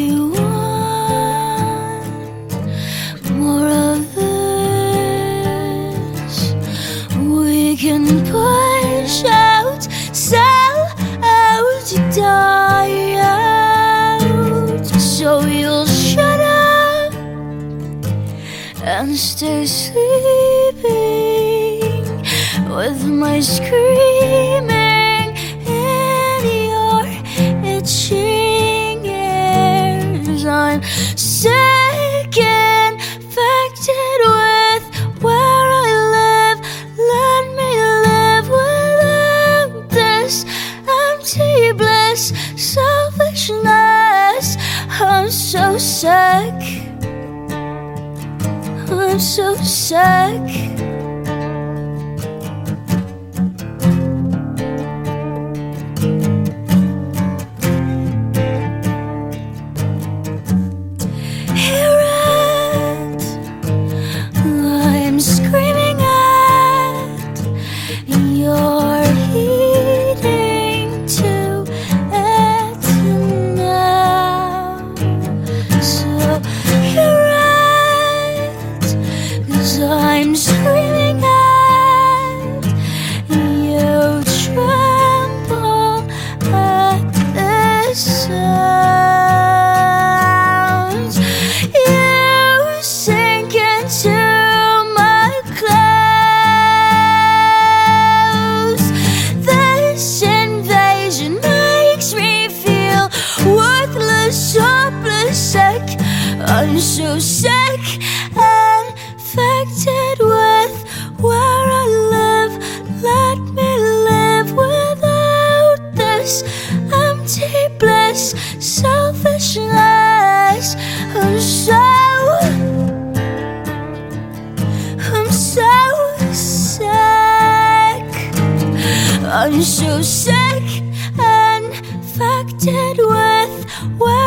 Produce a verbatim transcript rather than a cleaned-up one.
want more of this. We can push out, sell out, die out. So you'll shut up and stay sleeping with my screaming in your itching ears. I'm sick, infected with where I live. Let me live without this empty bliss, selfishness. I'm so sick, I'm so sick. I'm screaming at your heeding to it now. So you're right, 'cause I'm screaming at you. Tremble at this sound. You sink into sick. I'm so sick, infected with where I live. Let me live without this empty bliss, selfishness. I'm so, I'm so sick. I'm so sick, infected with where